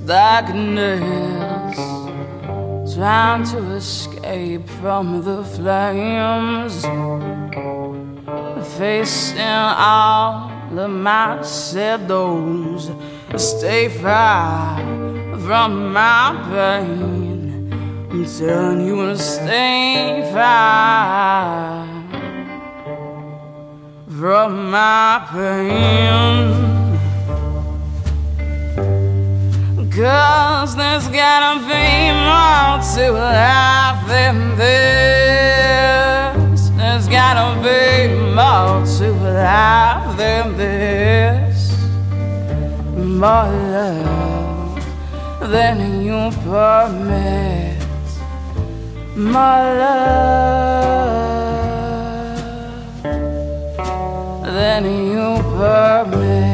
darkness, trying to escape from the flames, facing all of my shadows. Stay far from my pain. I'm telling you to stay far from my pain. 'Cause there's gotta be more to life than this. There's gotta be more to life than this. More love than you permit. More love than you permit.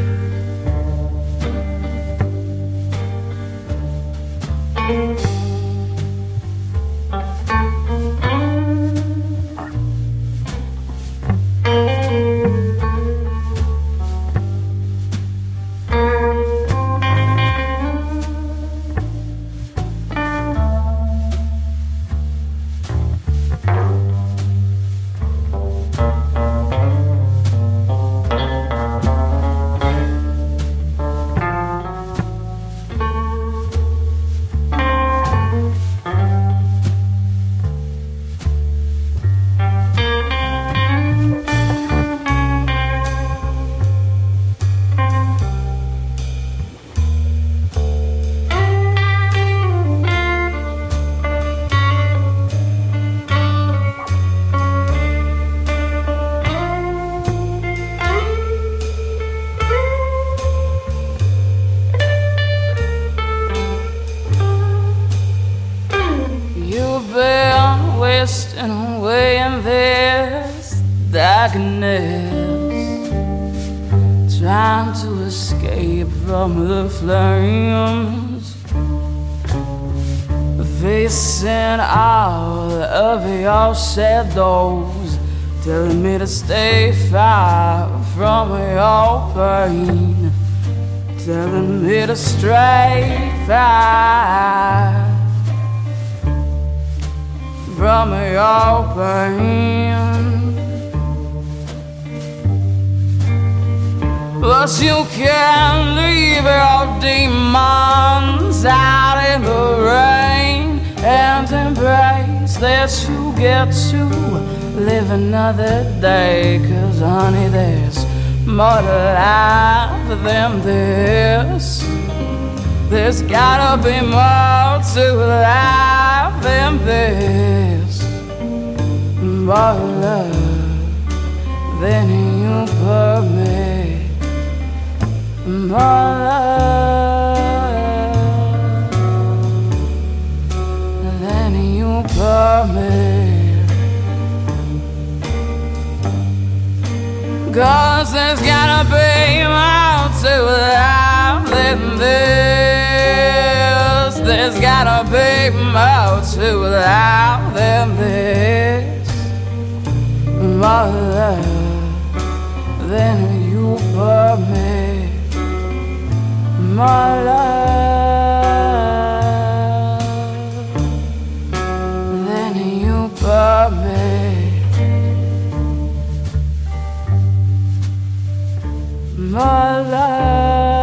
Wasting away in this darkness, trying to escape from the flames, facing all of your shadows, telling me to stay far from your pain, telling me to stray far from your pain. But you can't leave your demons out in the rain and embrace that you get to live another day. 'Cause honey, there's more to life than this. There's gotta be more to life than this. More love than you permit. More love than you permit. 'Cause there's gotta be more to life than this. There's gotta be more to life than this. More love than you permit. More love than you permit. More love.